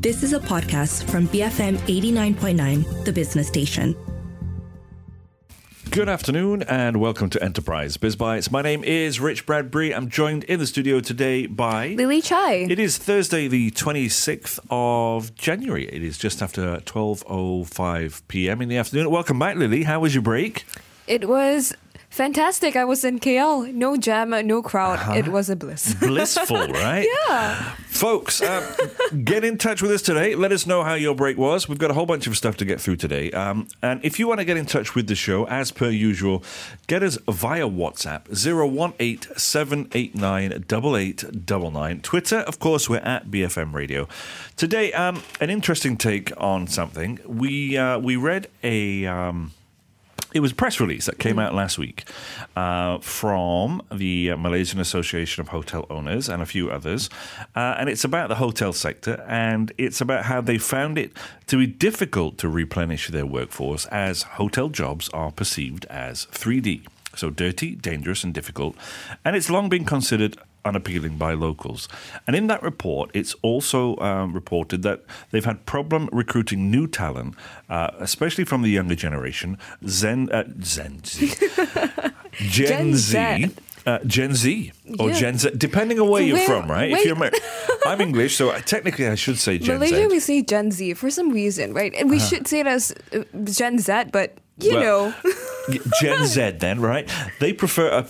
This is a podcast from BFM 89.9, the business station. Good afternoon and welcome to Enterprise BizBytes. My name is Rich Bradbury. I'm joined in the studio today by Lily Chai. It is Thursday, the 26th of January. It is just after 12:05 p.m. in the afternoon. Welcome back, Lily. How was your break? It was fantastic. I was in KL. No jam, no crowd. It was a bliss. Blissful, right? Yeah. Folks, get in touch with us today. Let us know how your break was. We've got a whole bunch of stuff to get through today. And if you want to get in touch with the show, as per usual, get us via WhatsApp, 018-789-8899. Twitter, of course, we're at BFM Radio. Today, an interesting take on something. We read it was a press release that came out last week from the Malaysian Association of Hotel Owners and a few others. And it's about the hotel sector, and it's about how they found it to be difficult to replenish their workforce as hotel jobs are perceived as 3D. So dirty, dangerous and difficult. And it's long been considered unappealing by locals. And in that report, it's also reported that they've had problem recruiting new talent, especially from the younger generation, Gen Z. Gen Z or Gen Z, depending on where you're from, right? If you're I'm English, so technically I should say Gen Malaysia, Z. we say Gen Z for some reason, right? And we should say it as Gen Z, but you know. Gen Z then, right? They prefer,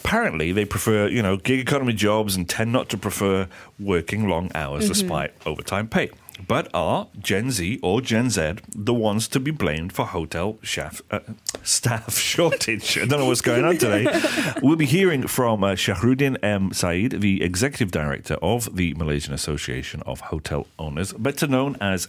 gig economy jobs and tend not to prefer working long hours despite overtime pay. But are Gen Z or Gen Z the ones to be blamed for hotel staff shortage? I don't know what's going on today. We'll be hearing from Shahruddin M. Said, the Executive Director of the Malaysian Association of Hotel Owners, better known as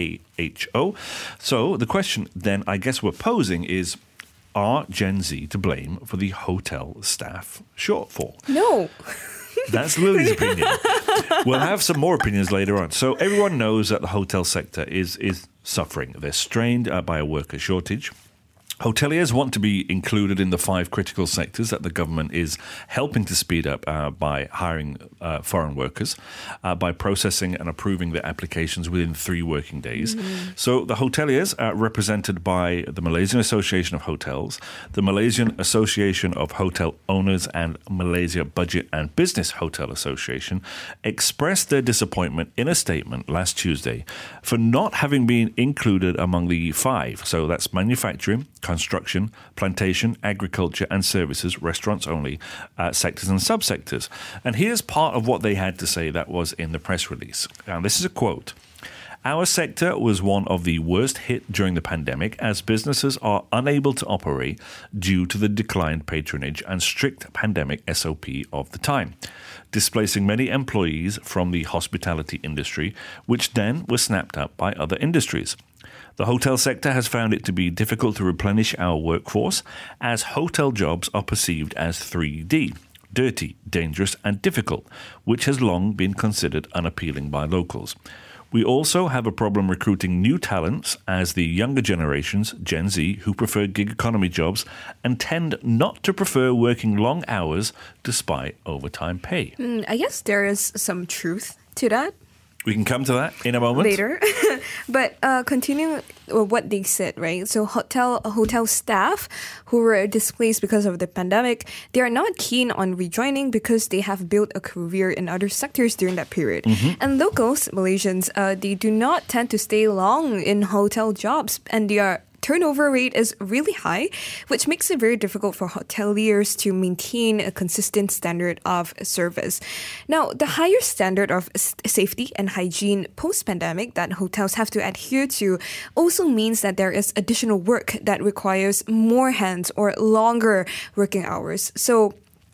MAHO. So the question then I guess we're posing is, are Gen Z to blame for the hotel staff shortfall? No. That's Lily's opinion. We'll have some more opinions later on. So everyone knows that the hotel sector is suffering. They're strained by a worker shortage. Hoteliers want to be included in the 5 critical sectors that the government is helping to speed up by hiring foreign workers, by processing and approving their applications within 3 working days. So the hoteliers are represented by the Malaysian Association of Hotels, the Malaysian Association of Hotel Owners and Malaysia Budget and Business Hotel Association expressed their disappointment in a statement last Tuesday for not having been included among the 5. So that's manufacturing, construction, plantation, agriculture and services, restaurants only, sectors and subsectors. And here's part of what they had to say that was in the press release. Now, this is a quote. Our sector was one of the worst hit during the pandemic as businesses are unable to operate due to the declined patronage and strict pandemic SOP of the time, displacing many employees from the hospitality industry, which then were snapped up by other industries. The hotel sector has found it to be difficult to replenish our workforce as hotel jobs are perceived as 3D, dirty, dangerous and difficult, which has long been considered unappealing by locals. We also have a problem recruiting new talents as the younger generations, Gen Z, who prefer gig economy jobs and tend not to prefer working long hours despite overtime pay. I guess there is some truth to that. We can come to that in a moment. Later. But continuing what they said, right? So hotel staff who were displaced because of the pandemic, they are not keen on rejoining because they have built a career in other sectors during that period. And locals, Malaysians, they do not tend to stay long in hotel jobs, and their turnover rate is really high, which makes it very difficult for hoteliers to maintain a consistent standard of service. Now, the higher standard of safety and hygiene post-pandemic that hotels have to adhere to also means that there is additional work that requires more hands or longer working hours. So,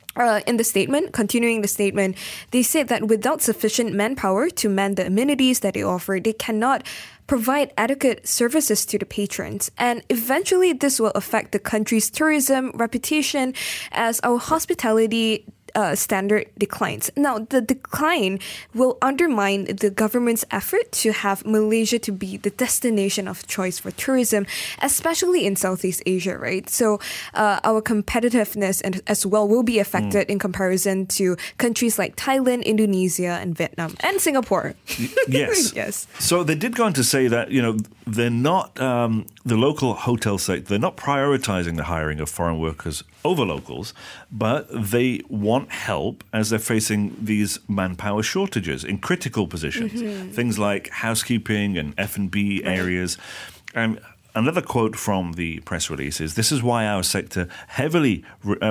in the statement, continuing the statement, they said that without sufficient manpower to man the amenities that they offer, they cannot provide adequate services to the patrons. And eventually, this will affect the country's tourism reputation as our hospitality standard declines. Now, the decline will undermine the government's effort to have Malaysia to be the destination of choice for tourism, especially in Southeast Asia, right? So our competitiveness as well will be affected in comparison to countries like Thailand, Indonesia, and Vietnam, and Singapore. Yes. Yes. So they did go on to say that, they're not, the local hotel sector, they're not prioritizing the hiring of foreign workers over locals, but they want help as they're facing these manpower shortages in critical positions, things like housekeeping and F&B areas. And another quote from the press release is, "This is why our sector heavily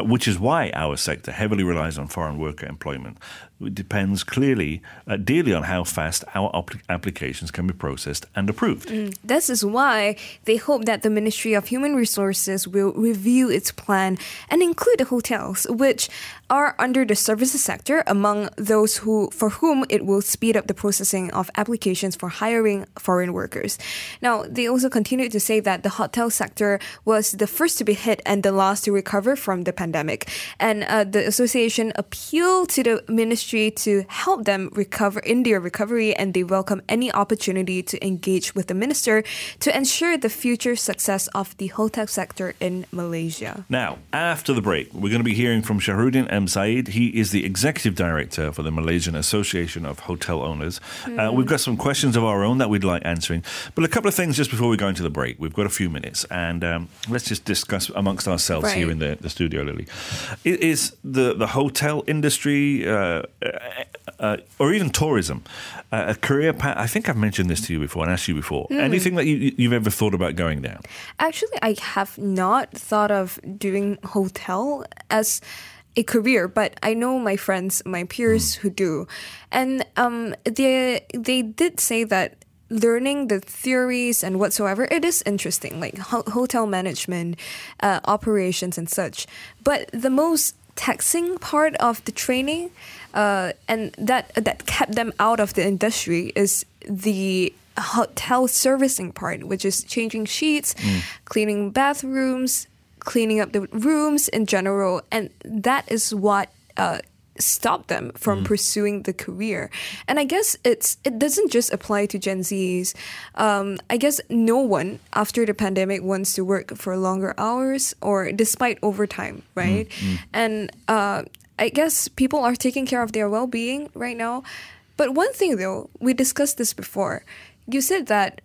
relies on foreign worker employment. It depends dearly on how fast our applications can be processed and approved." This is why they hope that the Ministry of Human Resources will review its plan and include the hotels, which are under the services sector, among those for whom it will speed up the processing of applications for hiring foreign workers. Now, they also continue to say that the hotel sector was the first to be hit and the last to recover from the pandemic. And the association appealed to the ministry to help them recover in their recovery, and they welcome any opportunity to engage with the minister to ensure the future success of the hotel sector in Malaysia. Now, after the break, we're going to be hearing from Shahruddin M. Saeed. He is the Executive Director for the Malaysian Association of Hotel Owners. We've got some questions of our own that we'd like answering. But a couple of things just before we go into the break. We've got a few minutes, and let's just discuss amongst ourselves here in the studio, Lily. Is the hotel industry or even tourism a career path? I think I've mentioned this to you before and asked you before. Anything that you've ever thought about going down? Actually, I have not thought of doing hotel as a career, but I know my friends, my peers who do. And they did say that learning the theories and whatsoever, it is interesting, like hotel management, operations and such. But the most taxing part of the training and that kept them out of the industry is the hotel servicing part, which is changing sheets, cleaning bathrooms, cleaning up the rooms in general. And that is what stop them from pursuing the career. And I guess it doesn't just apply to Gen Zs. I guess no one after the pandemic wants to work for longer hours or despite overtime, right? And I guess people are taking care of their well-being right now. But one thing though, we discussed this before. You said that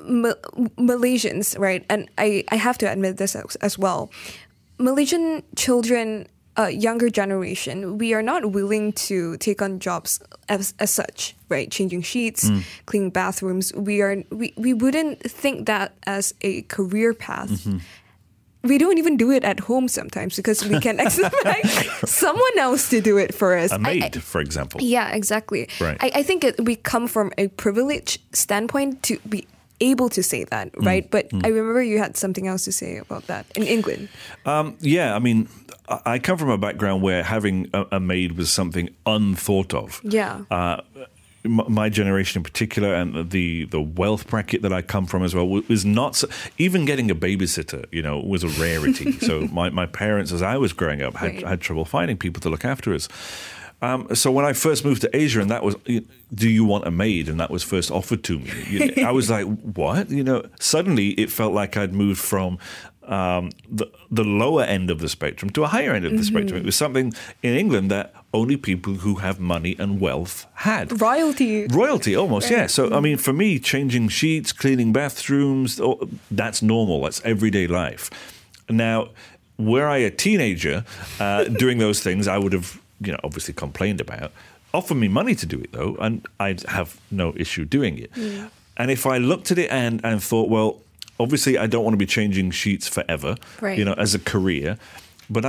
Malaysians, right? And I have to admit this as well. Malaysian children, younger generation, we are not willing to take on jobs as such, right? Changing sheets, cleaning bathrooms. We wouldn't think that as a career path. We don't even do it at home sometimes because we can expect someone else to do it for us. A maid, for example. Yeah, exactly. Right. I think we come from a privileged standpoint to be able to say that, right? But I remember you had something else to say about that in England. Yeah, I mean, I come from a background where having a maid was something unthought of. Yeah. My generation in particular, and the wealth bracket that I come from as well, was not so, even getting a babysitter, was a rarity. So my parents, as I was growing up, had trouble finding people to look after us. So when I first moved to Asia, and that was, do you want a maid? And that was first offered to me. I was like, what? Suddenly it felt like I'd moved from the lower end of the spectrum to a higher end of the spectrum. It was something in England that only people who have money and wealth had. Royalty, almost, yeah. So, I mean, for me, changing sheets, cleaning bathrooms, that's normal. That's everyday life. Now, were I a teenager doing those things, I would have, obviously complained about. Offer me money to do it, though, and I'd have no issue doing it. And if I looked at it and thought, well, obviously I don't want to be changing sheets forever, as a career, but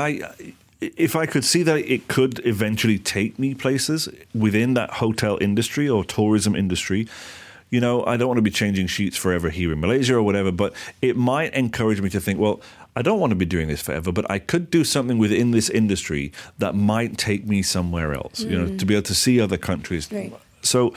if I could see that it could eventually take me places within that hotel industry or tourism industry, I don't want to be changing sheets forever here in Malaysia or whatever, but it might encourage me to think, well, I don't want to be doing this forever, but I could do something within this industry that might take me somewhere else, to be able to see other countries. Right. So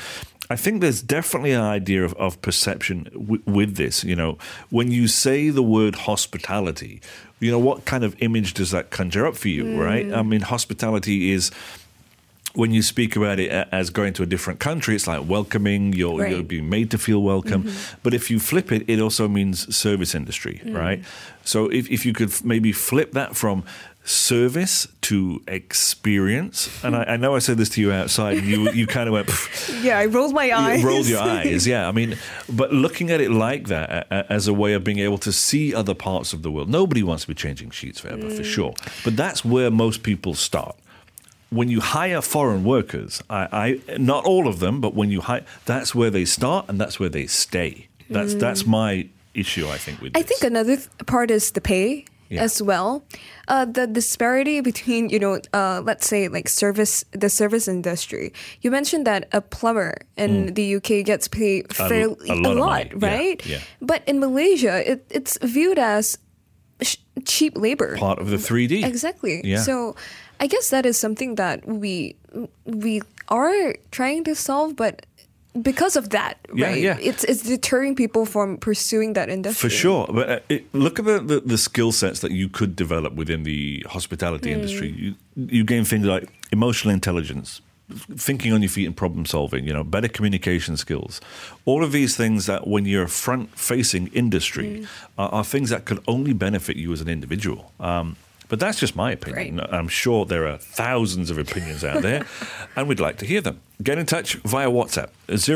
I think there's definitely an idea of perception with this. You know, when you say the word hospitality, you know, what kind of image does that conjure up for you, right? I mean, hospitality is, when you speak about it as going to a different country, it's like welcoming, you're being made to feel welcome. But if you flip it, it also means service industry, right? So if you could maybe flip that from service to experience, and I know I said this to you outside, and you kind of went, yeah, I rolled my eyes. You rolled your eyes, yeah. I mean, but looking at it like that as a way of being able to see other parts of the world. Nobody wants to be changing sheets forever, for sure. But that's where most people start. When you hire foreign workers, I not all of them, but when you hire, that's where they start and that's where they stay. That's my issue, I think, with this. I think another part is the pay as well. The disparity between, let's say like the service industry. You mentioned that a plumber in the UK gets paid fairly a lot, right? Yeah. But in Malaysia, it's viewed as cheap labor. Part of the 3D. Exactly. Yeah. So I guess that is something that we are trying to solve, but because of that, right? Yeah. It's deterring people from pursuing that industry. For sure. But look at the skill sets that you could develop within the hospitality industry. You gain things like emotional intelligence, thinking on your feet and problem solving, better communication skills. All of these things that when you're a front-facing industry are things that could only benefit you as an individual. But that's just my opinion. Right. I'm sure there are thousands of opinions out there, and we'd like to hear them. Get in touch via WhatsApp,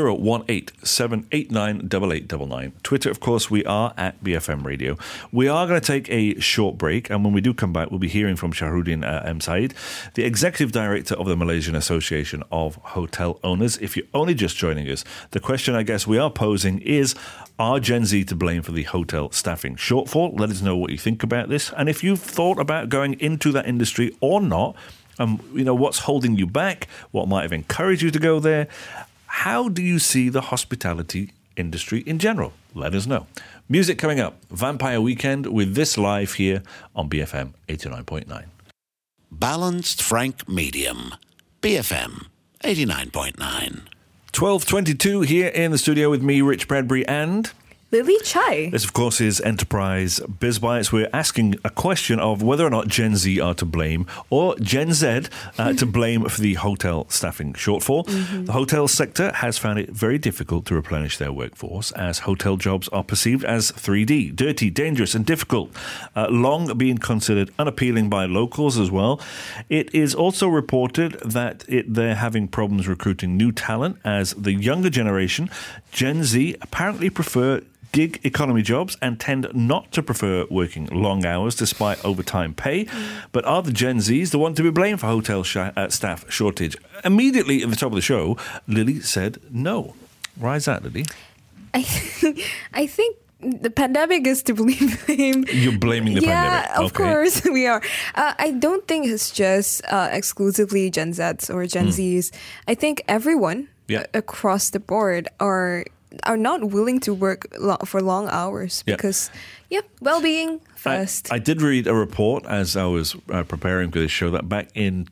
018-789-8899. Twitter, of course, we are at BFM Radio. We are going to take a short break, and when we do come back, we'll be hearing from Shahruddin M. Said, the Executive Director of the Malaysian Association of Hotel Owners. If you're only just joining us, the question I guess we are posing is, are Gen Z to blame for the hotel staffing shortfall? Let us know what you think about this. And if you've thought about going into that industry or not, what's holding you back? What might have encouraged you to go there? How do you see the hospitality industry in general? Let us know. Music coming up. Vampire Weekend with this live here on BFM 89.9. Balanced Frank Medium. BFM 89.9. 12:22 here in the studio with me, Rich Bradbury, and Lily Chai. This, of course, is Enterprise BizBytes. We're asking a question of whether or not Gen Z are to blame or Gen Z to blame for the hotel staffing shortfall. The hotel sector has found it very difficult to replenish their workforce as hotel jobs are perceived as 3D, dirty, dangerous and difficult, long being considered unappealing by locals as well. It is also reported that they're having problems recruiting new talent as the younger generation, Gen Z, apparently prefer gig economy jobs and tend not to prefer working long hours despite overtime pay. But are the Gen Zs the one to be blamed for hotel staff shortage? Immediately at the top of the show, Lily said no. Why is that, Lily? I think the pandemic is to blame. You're blaming the pandemic. Yeah, of course we are. I don't think it's just exclusively Gen Zs or Gen Zs. I think everyone across the board are not willing to work for long hours because, well-being first. I did read a report as I was preparing for this show that back in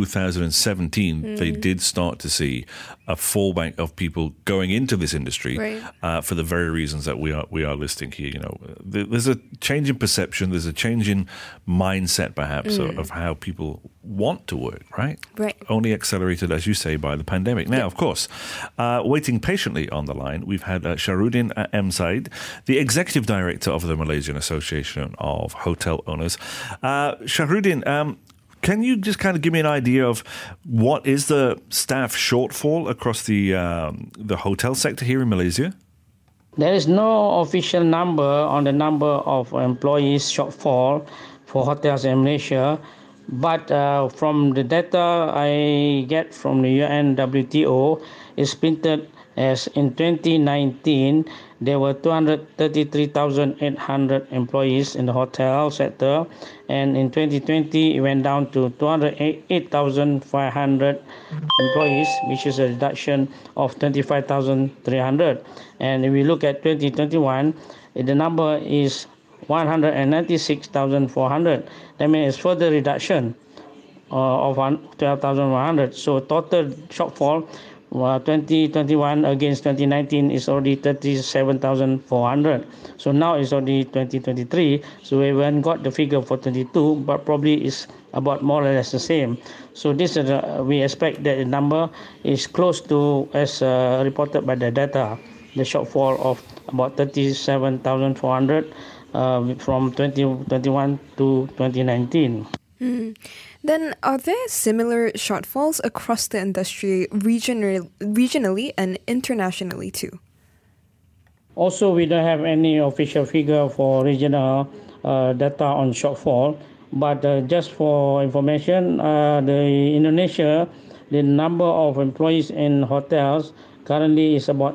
2017, they did start to see a fallback of people going into this industry for the very reasons that we are listing here. There's a change in perception, there's a change in mindset, perhaps, of how people want to work, right? Right. Only accelerated, as you say, by the pandemic. Now, of course, waiting patiently on the line, we've had Shahruddin M. Said, the Executive Director of the Malaysian Association of Hotel Owners. Shahruddin, can you just kind of give me an idea of what is the staff shortfall across the hotel sector here in Malaysia? There is no official number on the number of employees shortfall for hotels in Malaysia, but from the data I get from the UNWTO, it's printed as in 2019, there were 233,800 employees in the hotel sector, and in 2020, it went down to 208,500 employees, which is a reduction of 25,300. And if we look at 2021, the number is 196,400. That means it's further reduction of 12,100. So total shortfall 2021 against 2019 is already 37,400. So now it's already 2023. So we haven't got the figure for 22, but probably is about more or less the same. So this is we expect that the number is close to as reported by the data, the shortfall of about 37,400 from 2021 to 2019. Then are there similar shortfalls across the industry regionally and internationally too? Also, we don't have any official figure for regional data on shortfall, but just for information, the Indonesia, the number of employees in hotels currently is about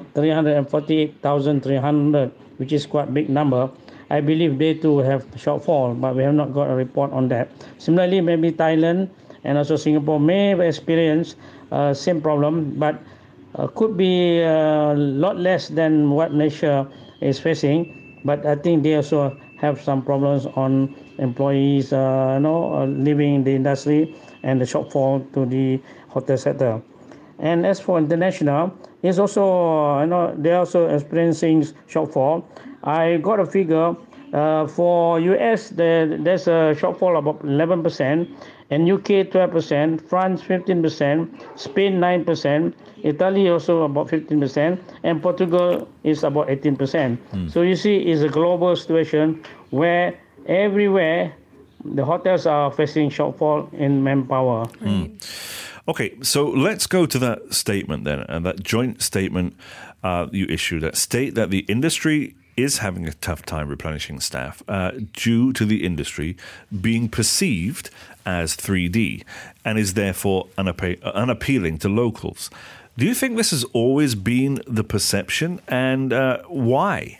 348,300, which is quite a big number. I believe they too have shortfall, but we have not got a report on that. Similarly, maybe Thailand and also Singapore may have experienced same problem, but could be a lot less than what Malaysia is facing. But I think they also have some problems on employees, living in the industry and the shortfall to the hotel sector. And as for international, it's also they're also experiencing shortfall. I got a figure for US. There's a shortfall of about 11%, and UK 12%, France 15%, Spain 9%, Italy also about 15%, and Portugal is about 18%. So you see, it's a global situation where everywhere the hotels are facing shortfall in manpower. Okay, so let's go to that statement then, and that joint statement you issued that state that the industry is having a tough time replenishing staff due to the industry being perceived as 3D and is therefore unappealing to locals. Do you think this has always been the perception, and why?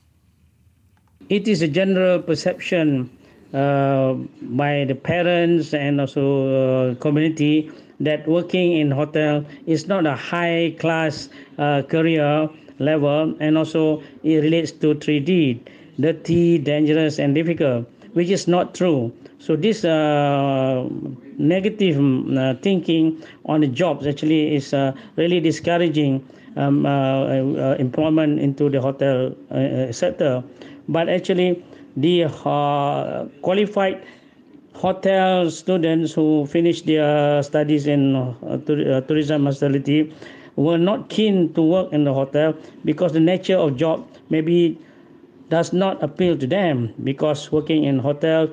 It is a general perception by the parents and also community that working in hotel is not a high class career level, and also it relates to 3D, dirty, dangerous, and difficult, which is not true. So this negative thinking on the jobs actually is really discouraging employment into the hotel sector. But actually, the qualified hotel students who finished their studies in tourism hospitality were not keen to work in the hotel because the nature of job maybe does not appeal to them, because working in hotel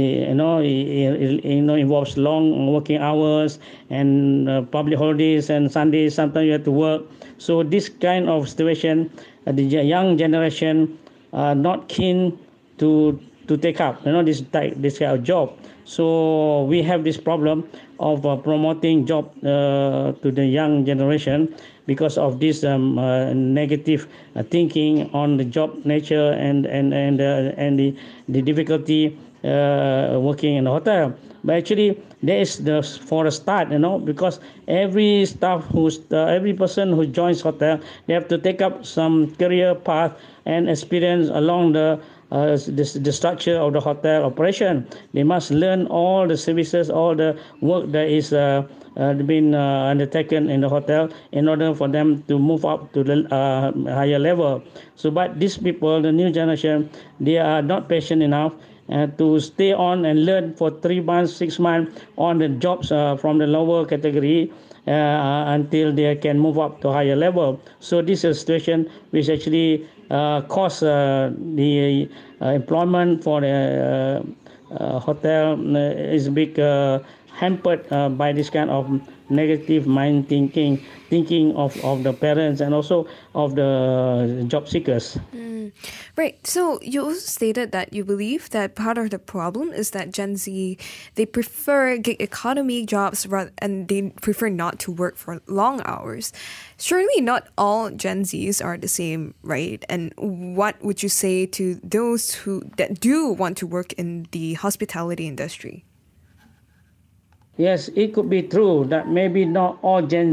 involves long working hours and public holidays and Sundays. Sometimes you have to work. So this kind of situation, the young generation are not keen to take up this kind of job. So we have this problem of promoting job to the young generation because of this negative thinking on the job nature and the difficulty working in a hotel. But actually, there is for a start, because every every person who joins hotel, they have to take up some career path and experience along the structure of the hotel operation. They must learn all the services, all the work that is been undertaken in the hotel in order for them to move up to the higher level. So, but these people, the new generation, they are not patient enough to stay on and learn for 3 months, 6 months on the jobs from the lower category until they can move up to higher level. So this is a situation which actually cause the employment for the hotel is big hampered by this kind of negative mind thinking of the parents and also of the job seekers. Right. So you also stated that you believe that part of the problem is that Gen Z, they prefer gig economy jobs and they prefer not to work for long hours. Surely not all Gen Zs are the same, right? And what would you say to those that do want to work in the hospitality industry? Yes, it could be true that maybe not all Gen Z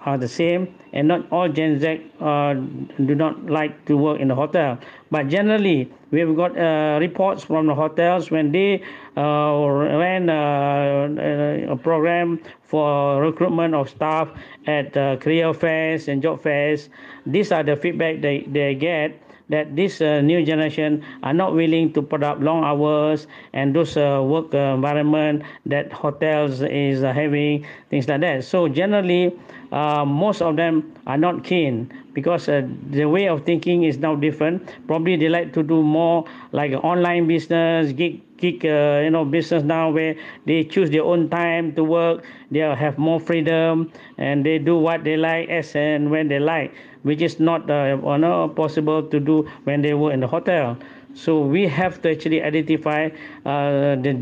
are the same, and not all Gen Z do not like to work in the hotel. But generally, we've got reports from the hotels when they ran a program for recruitment of staff at career fairs and job fairs. These are the feedback they get, that this new generation are not willing to put up long hours and those work environment that hotels is having, things like that. So generally, most of them are not keen because the way of thinking is now different. Probably they like to do more like online business, gig business now, where they choose their own time to work. They have more freedom and they do what they like as and when they like, which is not possible to do when they work in the hotel. So we have to actually identify the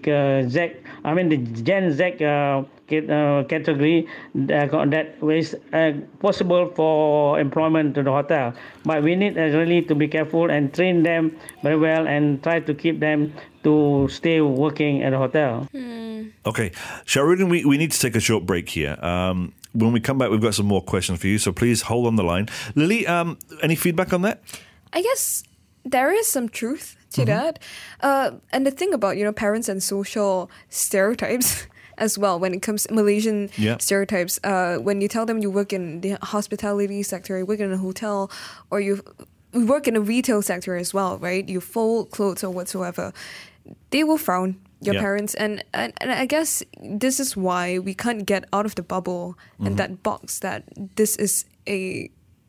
Gen Z category that is possible for employment to the hotel. But we need really to be careful and train them very well and try to keep them to stay working at the hotel. Okay, Shahruddin, we need to take a short break here. When we come back, we've got some more questions for you, so please hold on the line. Lily, any feedback on that? I guess there is some truth to that. And the thing about, parents and social stereotypes as well, when it comes to Malaysian stereotypes, when you tell them you work in the hospitality sector, you work in a hotel, or you work in a retail sector as well, right? You fold clothes or whatsoever, they will frown. Your parents, and I guess this is why we can't get out of the bubble and that box that this is a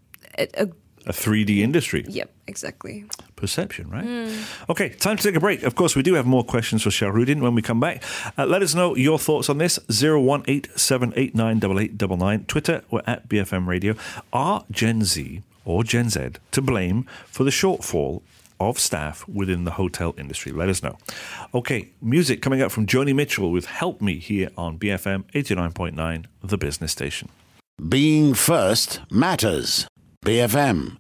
3D industry. Yep, exactly. Perception, right? Okay, time to take a break. Of course, we do have more questions for Shahruddin when we come back. Let us know your thoughts on this. 018-789-8899. Twitter, we're at BFM Radio. Are Gen Z or Gen Z to blame for the shortfall of staff within the hotel industry? Let us know. Okay, music coming up from Joni Mitchell with Help Me here on BFM 89.9, the business station. Being first matters. BFM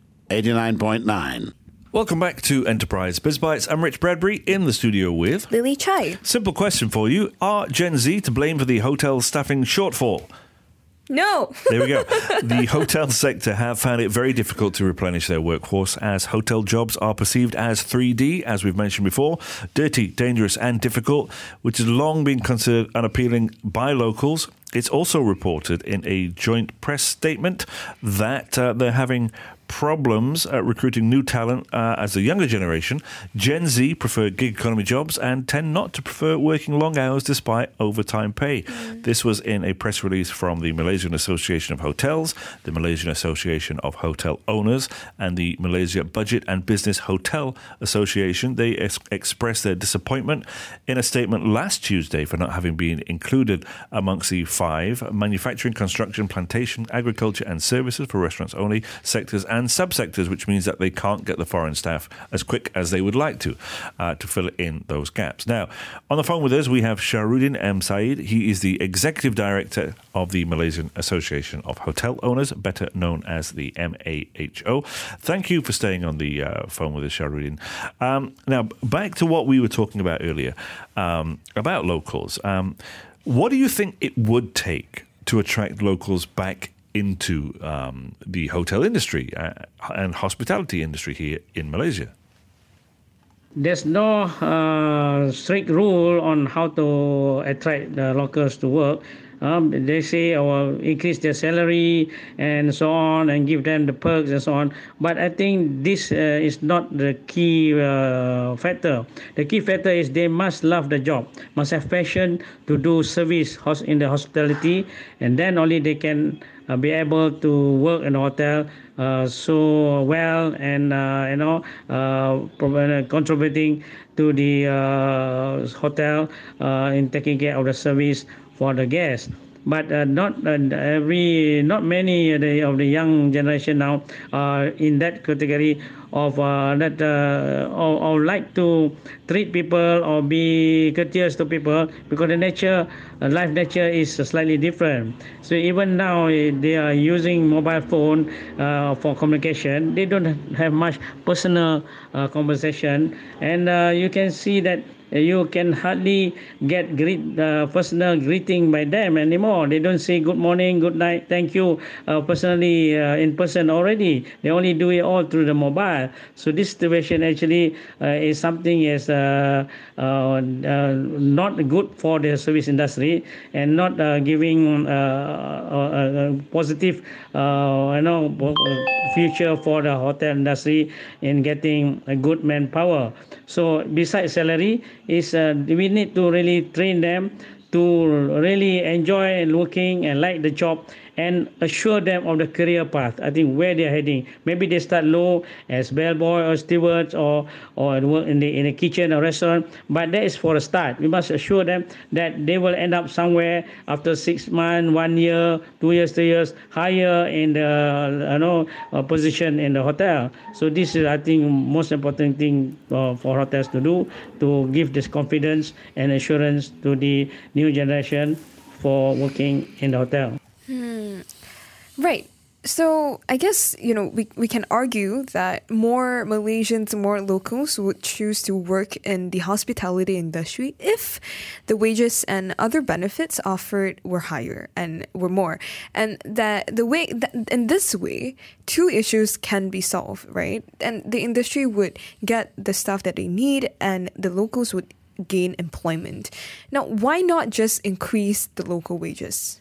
89.9. Welcome back to Enterprise Biz Bites. I'm Rich Bradbury in the studio with Lily Chai. Simple question for you. Are Gen Z to blame for the hotel staffing shortfall? No. There we go. The hotel sector have found it very difficult to replenish their workforce as hotel jobs are perceived as 3D, as we've mentioned before, dirty, dangerous and difficult, which has long been considered unappealing by locals. It's also reported in a joint press statement that they're having problems recruiting new talent as a younger generation. Gen Z prefer gig economy jobs and tend not to prefer working long hours despite overtime pay. This was in a press release from the Malaysian Association of Hotels, the Malaysian Association of Hotel Owners, and the Malaysia Budget and Business Hotel Association. They expressed their disappointment in a statement last Tuesday for not having been included amongst the 5 manufacturing, construction, plantation, agriculture and services for restaurants only sectors and subsectors, which means that they can't get the foreign staff as quick as they would like to fill in those gaps. Now, on the phone with us, we have Shahruddin M. Said. He is the Executive Director of the Malaysian Association of Hotel Owners, better known as the MAHO. Thank you for staying on the phone with us, Shahruddin. Now, back to what we were talking about earlier, about locals. What do you think it would take to attract locals back into the hotel industry and hospitality industry here in Malaysia? There's no strict rule on how to attract the locals to work. They say increase their salary and so on and give them the perks and so on. But I think this is not the key factor. The key factor is they must love the job, must have passion to do service in the hospitality, and then only they can be able to work in a hotel so well and contributing to the hotel in taking care of the service for the guests. But not many of the young generation now are in that category of that or like to treat people or be courteous to people, because the nature, life nature is slightly different. So even now they are using mobile phone for communication. They don't have much personal conversation, and you can see that you can hardly get personal greeting by them anymore. They don't say good morning, good night, thank you personally in person already. They only do it all through the mobile. So this situation actually is something is not good for the service industry, and not giving a positive future for the hotel industry in getting a good manpower. So besides salary, is we need to really train them to really enjoy working and like the job, and assure them of the career path. I think where they are heading. Maybe they start low as bellboy or stewards or work in the kitchen or restaurant, but that is for a start. We must assure them that they will end up somewhere after 6 months, 1 year, 2 years, 3 years, higher in the position in the hotel. So this is, I think, most important thing for hotels to do, to give this confidence and assurance to the new generation for working in the hotel. Right. So I guess, we can argue that more Malaysians, more locals would choose to work in the hospitality industry if the wages and other benefits offered were higher and were more. And that in this way, two issues can be solved, right? And the industry would get the stuff that they need, and the locals would gain employment. Now, why not just increase the local wages?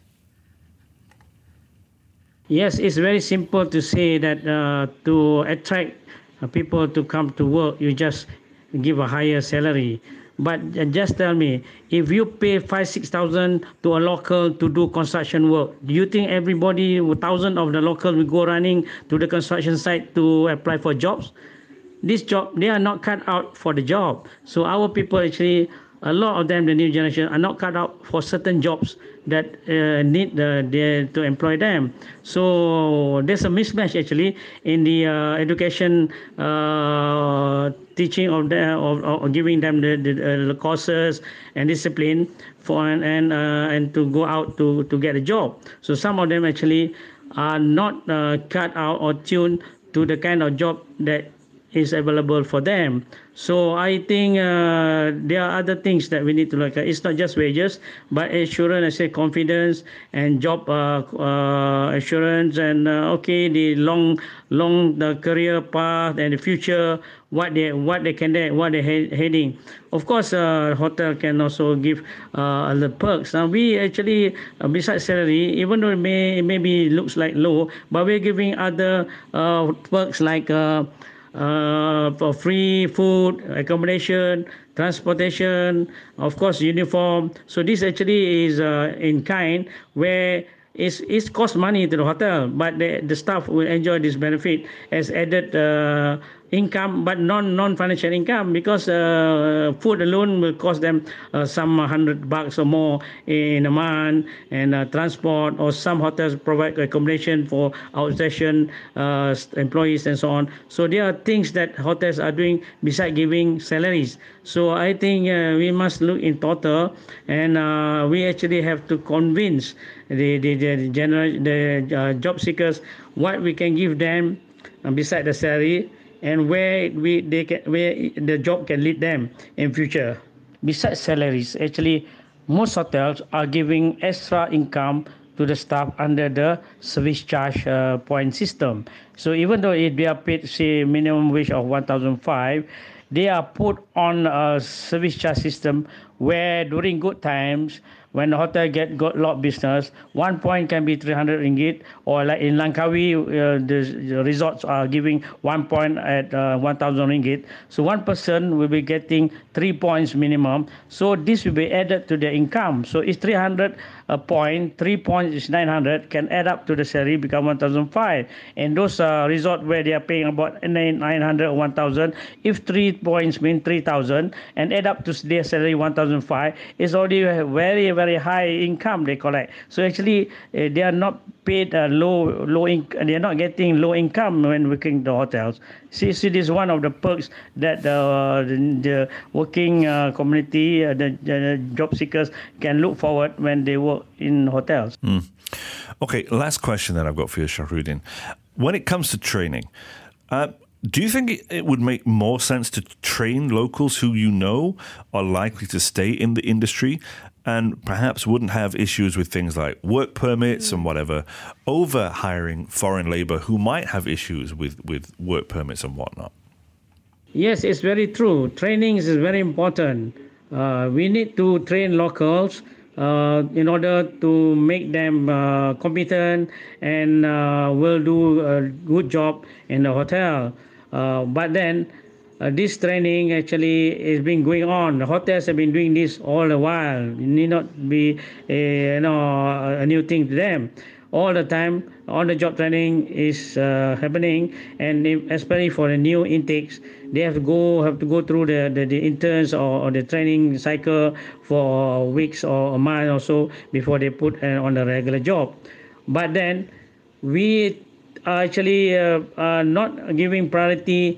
Yes, it's very simple to say that to attract people to come to work, you just give a higher salary. But just tell me, if you pay 5,000-6,000 to a local to do construction work, do you think everybody, 1,000 of the locals will go running to the construction site to apply for jobs? This job, they are not cut out for the job. So our people actually, a lot of them, the new generation, are not cut out for certain jobs that need to employ them. So there's a mismatch actually in the education teaching of them, or giving them the courses and discipline for and to go out to get a job. So some of them actually are not cut out or tuned to the kind of job that is available for them. So I think there are other things that we need to look at. It's not just wages, but assurance, I say confidence and job assurance, and the long the career path and the future, what they're heading. Of course, hotel can also give the perks. Now we actually, besides salary, even though it maybe looks like low, but we're giving other perks like for free food, accommodation, transportation, of course uniform. So this actually is in kind, where it's cost money to the hotel, but the staff will enjoy this benefit as added income, but non-financial income, because food alone will cost them some $100 or more in a month, and transport, or some hotels provide accommodation for outstation employees and so on. So there are things that hotels are doing besides giving salaries. So I think we must look in total, and we actually have to convince the job seekers what we can give them beside the salary, and where the job can lead them in future. Besides salaries, actually, most hotels are giving extra income to the staff under the service charge point system. So even though they are paid, say, minimum wage of 1,500, they are put on a service charge system where during good times, when the hotel got a lot of business, 1 point can be 300 ringgit, or like in Langkawi, the resorts are giving 1 point at 1,000 ringgit. So one person will be getting 3 points minimum. So this will be added to their income. So it's 300 a point, 3 points is 900, can add up to the salary, become 1,500. And those resorts where they are paying about 900 or 1,000, if 3 points mean 3,000 and add up to their salary 1,500, is already very very high income they collect. So actually, they are not paid low income. They are not getting low income when working in the hotels. See, this is one of the perks that the working community, the job seekers can look forward when they work in hotels. Okay, last question that I've got for you, Shahruddin. When it comes to training, do you think it would make more sense to train locals who you know are likely to stay in the industry and perhaps wouldn't have issues with things like work permits and whatever, over hiring foreign labor who might have issues with work permits and whatnot? Yes, it's very true. Training is very important. We need to train locals in order to make them competent and will do a good job in the hotel. But then this training actually is been going on. The hotels have been doing this all the while. It need not be a new thing to them. All the time, on-the-job training is happening, and especially for the new intakes, they have to go through the interns or the training cycle for weeks or a month or so before they put on the regular job. But then we are actually not giving priority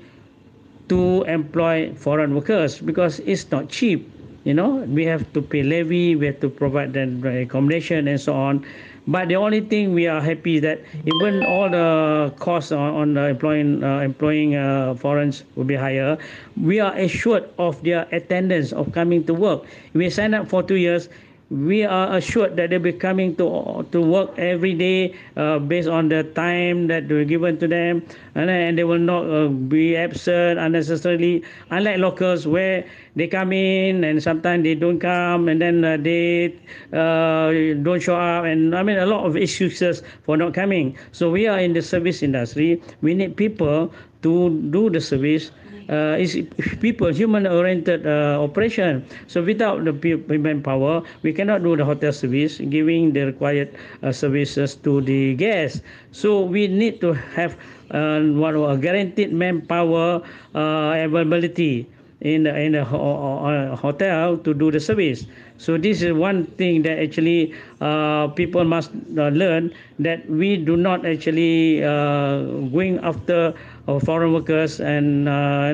to employ foreign workers because it's not cheap. We have to pay levy, we have to provide them accommodation and so on. But the only thing we are happy is that even all the costs on employing foreigners will be higher, we are assured of their attendance of coming to work. If we sign up for 2 years, we are assured that they'll be coming to work every day based on the time that we're given to them, and they will not be absent unnecessarily, unlike locals where they come in and sometimes they don't come and then they don't show up, and a lot of excuses for not coming. So we are in the service industry. We need people to do the service. Is people human-oriented operation. So without the manpower, we cannot do the hotel service, giving the required services to the guests. So we need to have a guaranteed manpower availability in the hotel to do the service. So this is one thing that actually people must learn, that we do not actually going after foreign workers and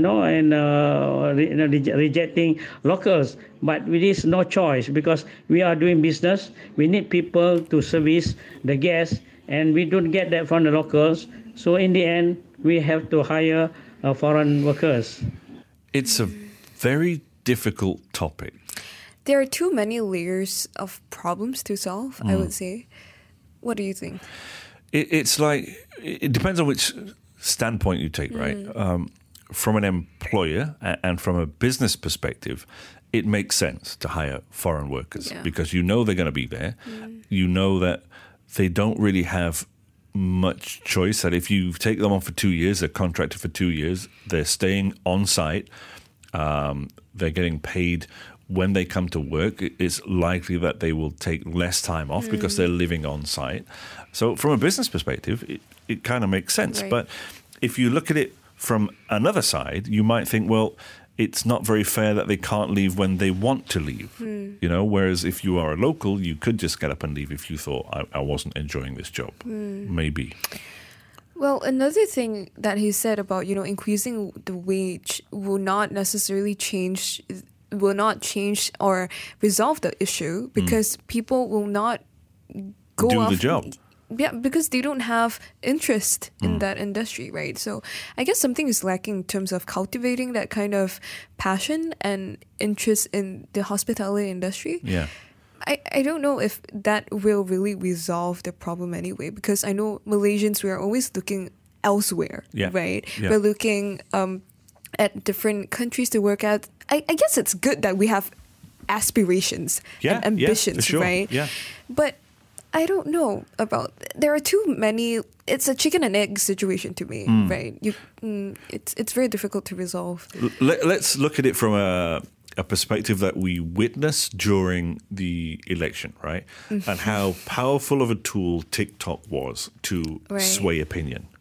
rejecting locals. But it is no choice because we are doing business. We need people to service the guests, and we don't get that from the locals. So in the end, we have to hire foreign workers. It's a very difficult topic. There are too many layers of problems to solve, I would say. What do you think? It's like, it depends on which standpoint you take, right? From an employer and from a business perspective, it makes sense to hire foreign workers because you know they're going to be there. You know that they don't really have much choice, that if you take them on for 2 years, they're contracted for 2 years, they're staying on site, they're getting paid when they come to work. It's likely that they will take less time off because they're living on site. So from a business perspective, it kind of makes sense. Right. But if you look at it from another side, you might think, well, it's not very fair that they can't leave when they want to leave. Whereas if you are a local, you could just get up and leave if you thought, I wasn't enjoying this job. Maybe. Well, another thing that he said about, increasing the wage will not necessarily change or resolve the issue because people will not go do the job. Yeah, because they don't have interest in that industry, right? So I guess something is lacking in terms of cultivating that kind of passion and interest in the hospitality industry. Yeah. I don't know if that will really resolve the problem anyway, because I know Malaysians, we are always looking elsewhere, right? Yeah. We're looking at different countries to work at. I guess it's good that we have aspirations and ambitions, for sure. right? Yeah. But I don't know about. There are too many. It's a chicken and egg situation to me, right? It's very difficult to resolve. Let's look at it from a perspective that we witnessed during the election, right? And how powerful of a tool TikTok was to sway opinion.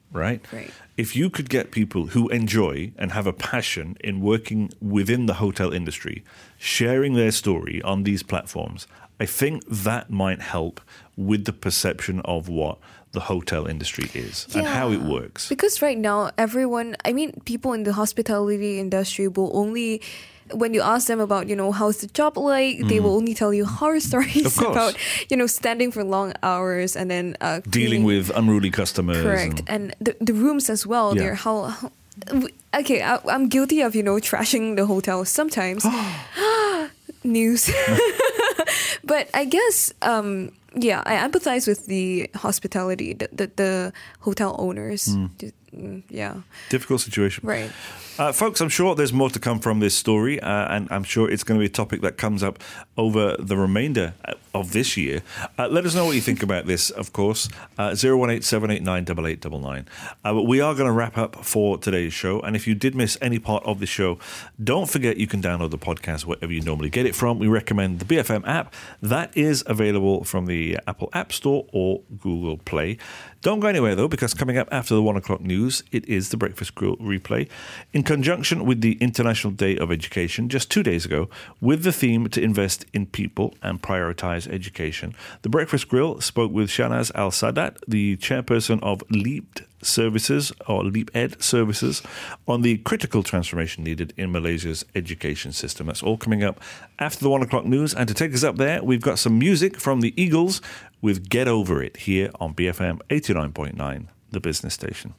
right? Right. If you could get people who enjoy and have a passion in working within the hotel industry, sharing their story on these platforms, I think that might help with the perception of what the hotel industry is and how it works. Because right now, people in the hospitality industry will only, when you ask them about, how's the job like, they will only tell you horror stories about, standing for long hours and then dealing with unruly customers. Correct. And the rooms as well. Yeah. They're okay, I'm guilty of, trashing the hotel sometimes. News. But I guess, I empathize with the hospitality, the hotel owners. Yeah. Difficult situation. Right. Folks, I'm sure there's more to come from this story, and I'm sure it's going to be a topic that comes up over the remainder of this year. Let us know what you think about this, of course. 018-789-8899. But we are going to wrap up for today's show, and if you did miss any part of the show, don't forget you can download the podcast wherever you normally get it from. We recommend the BFM app. That is available from the Apple App Store or Google Play. Don't go anywhere, though, because coming up after the 1 o'clock news, it is the Breakfast Grill replay. In conjunction with the International Day of Education, just 2 days ago, with the theme to invest in people and prioritize education, the Breakfast Grill spoke with Shahnaz Al-Sadat, the chairperson of LEAP Services, or LEAP Ed Services, on the critical transformation needed in Malaysia's education system. That's all coming up after the 1 o'clock news. And to take us up there, we've got some music from the Eagles with Get Over It here on BFM 89.9, the business station.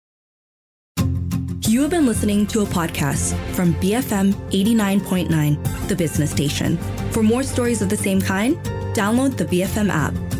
You have been listening to a podcast from BFM 89.9, the business station. For more stories of the same kind, download the BFM app.